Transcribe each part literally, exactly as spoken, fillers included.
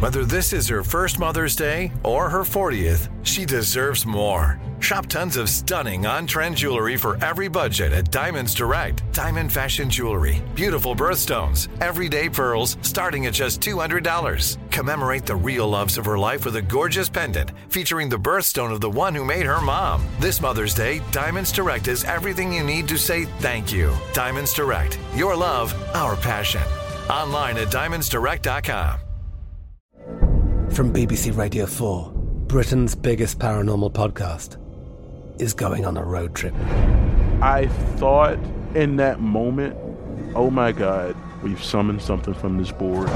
Whether this is her first Mother's Day or her fortieth, she deserves more. Shop tons of stunning on-trend jewelry for every budget at Diamonds Direct. Diamond fashion jewelry, beautiful birthstones, everyday pearls starting at just two hundred dollars. Commemorate the real loves of her life with a gorgeous pendant featuring the birthstone of the one who made her mom. This Mother's Day, Diamonds Direct is everything you need to say thank you. Diamonds Direct, your love, our passion. Online at diamonds direct dot com. From B B C Radio four, Britain's biggest paranormal podcast is going on a road trip. I thought in that moment, oh my God, we've summoned something from this board.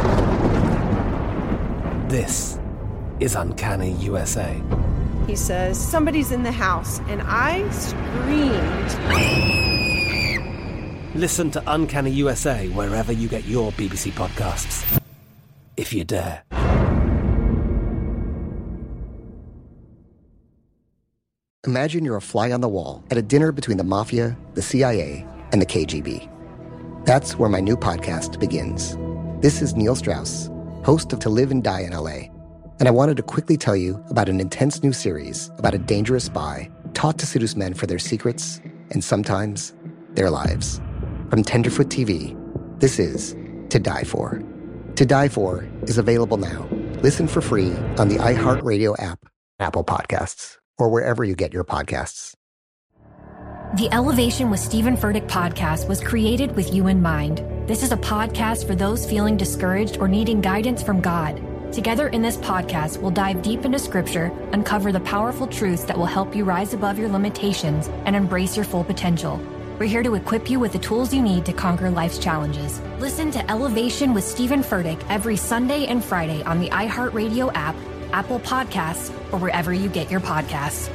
This is Uncanny U S A. He says, somebody's in the house, and I screamed. Listen to Uncanny U S A wherever you get your B B C podcasts, if you dare. Imagine you're a fly on the wall at a dinner between the Mafia, the C I A, and the K G B. That's where my new podcast begins. This is Neil Strauss, host of To Live and Die in L A, and I wanted to quickly tell you about an intense new series about a dangerous spy taught to seduce men for their secrets and sometimes their lives. From Tenderfoot T V, this is To Die For. To Die For is available now. Listen for free on the iHeartRadio app, Apple Podcasts, or wherever you get your podcasts. The Elevation with Stephen Furtick podcast was created with you in mind. This is a podcast for those feeling discouraged or needing guidance from God. Together in this podcast, we'll dive deep into Scripture, uncover the powerful truths that will help you rise above your limitations and embrace your full potential. We're here to equip you with the tools you need to conquer life's challenges. Listen to Elevation with Stephen Furtick every Sunday and Friday on the iHeartRadio app, Apple Podcasts, or wherever you get your podcasts.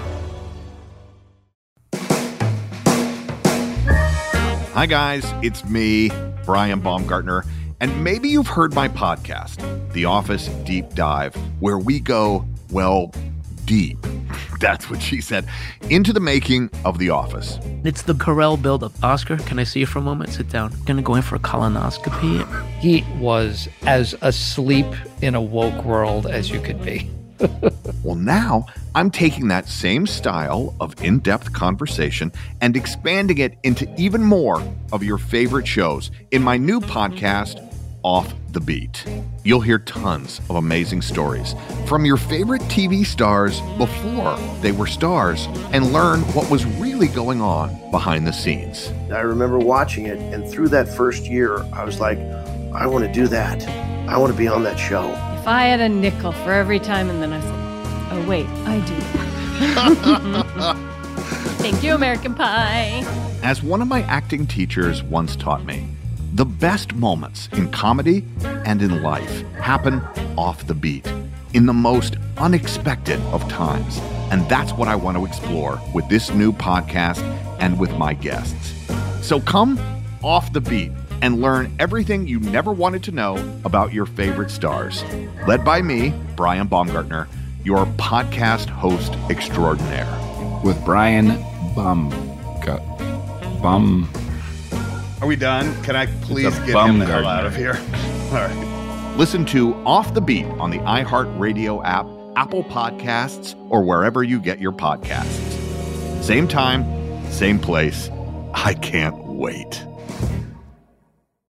Hi guys, it's me, Brian Baumgartner, and maybe you've heard my podcast, The Office Deep Dive, where we go, well, deep. That's what she said. Into the making of The Office. It's the Carell buildup. Oscar, can I see you for a moment? Sit down. I'm going to go in for a colonoscopy. He was as asleep in a woke world as you could be. Well, now I'm taking that same style of in-depth conversation and expanding it into even more of your favorite shows in my new podcast, Off the Beat. You'll hear tons of amazing stories from your favorite T V stars before they were stars and learn what was really going on behind the scenes. I remember watching it, and through that first year, I was like, I want to do that. I want to be on that show. If I had a nickel for every time, and then I said, oh, wait, I do. Thank you, American Pie. As one of my acting teachers once taught me, the best moments in comedy and in life happen off the beat, in the most unexpected of times. And that's what I want to explore with this new podcast and with my guests. So come off the beat and learn everything you never wanted to know about your favorite stars. Led by me, Brian Baumgartner, your podcast host extraordinaire. With Brian Bum... Bum... Are we done? Can I please get him the hell out of here? All right. Listen to Off the Beat on the iHeartRadio app, Apple Podcasts, or wherever you get your podcasts. Same time, same place. I can't wait.